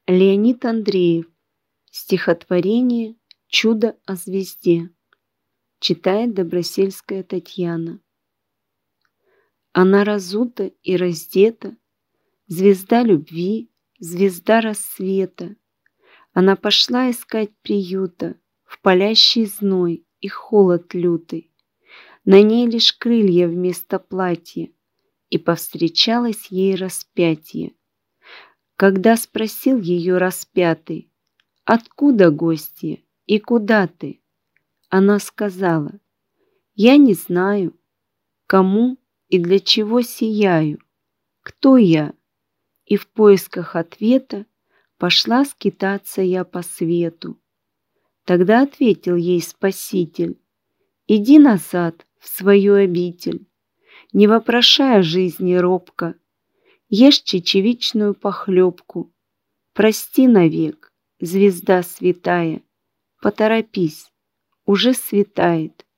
Леонид Андреев. Стихотворение «Чудо о звезде». Читает Добросельская Татьяна. Она разута и раздета, звезда любви, звезда рассвета. Она пошла искать приюта в палящий зной и холод лютый. На ней лишь крылья вместо платья, и повстречалось ей распятие. Когда спросил ее распятый: «Откуда, гостья, и куда ты?» Она сказала: «Я не знаю, кому и для чего сияю, кто я?» И в поисках ответа пошла скитаться я по свету. Тогда ответил ей Спаситель: «Иди назад в свою обитель, не вопрошая жизни робко, ешь чечевичную похлебку, прости навек, звезда святая, поторопись, уже светает».